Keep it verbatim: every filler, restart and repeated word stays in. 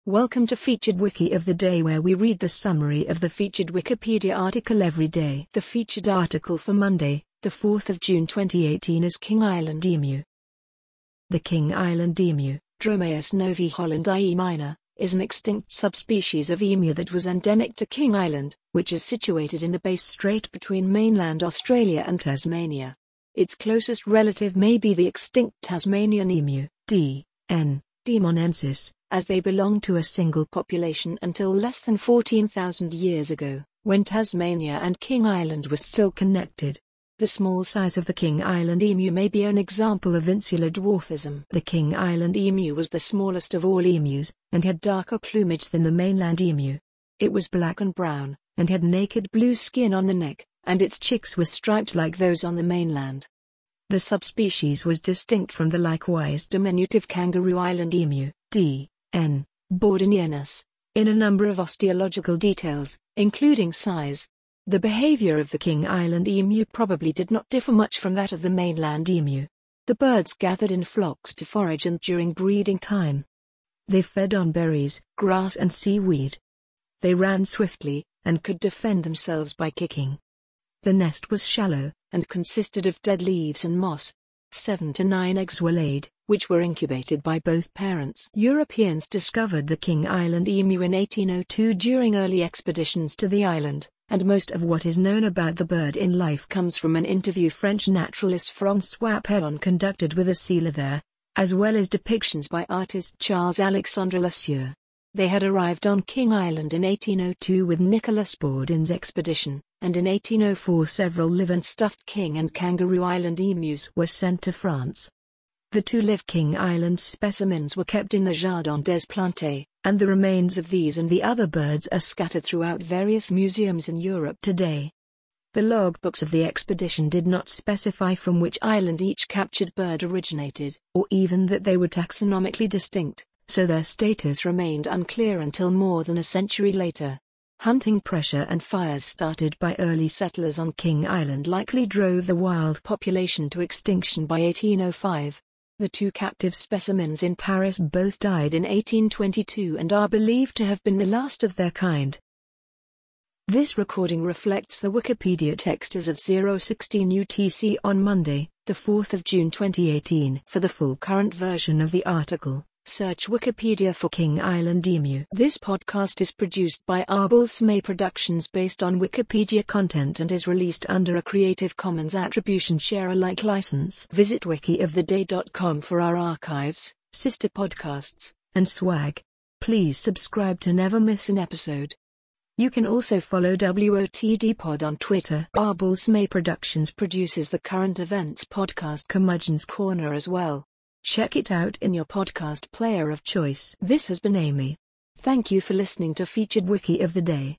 Welcome to Featured Wiki of the Day, where we read the summary of the featured Wikipedia article every day. The featured article for Monday, the fourth of June twenty eighteen is King Island Emu. The King Island Emu, Dromaeus novi hollandii minor, is an extinct subspecies of emu that was endemic to King Island, which is situated in the Bass Strait between mainland Australia and Tasmania. Its closest relative may be the extinct Tasmanian emu, D. N. demonensis, as they belong to a single population until less than fourteen thousand years ago, when Tasmania and King Island were still connected. The small size of the King Island emu may be an example of insular dwarfism. The King Island emu was the smallest of all emus, and had darker plumage than the mainland emu. It was black and brown, and had naked blue skin on the neck, and its chicks were striped like those on the mainland. The subspecies was distinct from the likewise diminutive Kangaroo Island emu, D. N. bordenianus, in a number of osteological details, including size. The behavior of the King Island emu probably did not differ much from that of the mainland emu. The birds gathered in flocks to forage and during breeding time. They fed on berries, grass and seaweed. They ran swiftly, and could defend themselves by kicking. The nest was shallow, and consisted of dead leaves and moss. Seven to nine eggs were laid, which were incubated by both parents. Europeans discovered the King Island emu in eighteen oh two during early expeditions to the island, and most of what is known about the bird in life comes from an interview French naturalist François Perron conducted with a sealer there, as well as depictions by artist Charles-Alexandre Lasieur. They had arrived on King Island in eighteen oh two with Nicolas Bourdin's expedition, and in eighteen oh four several live and stuffed King and Kangaroo Island emus were sent to France. The two live King Island specimens were kept in the Jardin des Plantes, and the remains of these and the other birds are scattered throughout various museums in Europe today. The logbooks of the expedition did not specify from which island each captured bird originated, or even that they were taxonomically distinct, so their status remained unclear until more than a century later. Hunting pressure and fires started by early settlers on King Island likely drove the wild population to extinction by eighteen oh five. The two captive specimens in Paris both died in eighteen twenty-two and are believed to have been the last of their kind. This recording reflects the Wikipedia text as of zero sixteen U T C on Monday, the fourth of June twenty eighteen. For the full current version of the article, search Wikipedia for King Island emu. This podcast is produced by Arbelsme Productions based on Wikipedia content and is released under a Creative Commons Attribution Share Alike license. Visit wiki of the day dot com for our archives, sister podcasts, and swag. Please subscribe to never miss an episode. You can also follow W O T D Pod on Twitter. Arbelsme Productions produces the current events podcast Curmudgeon's Corner as well. Check it out in your podcast player of choice. This has been Amy. Thank you for listening to Featured Wiki of the Day.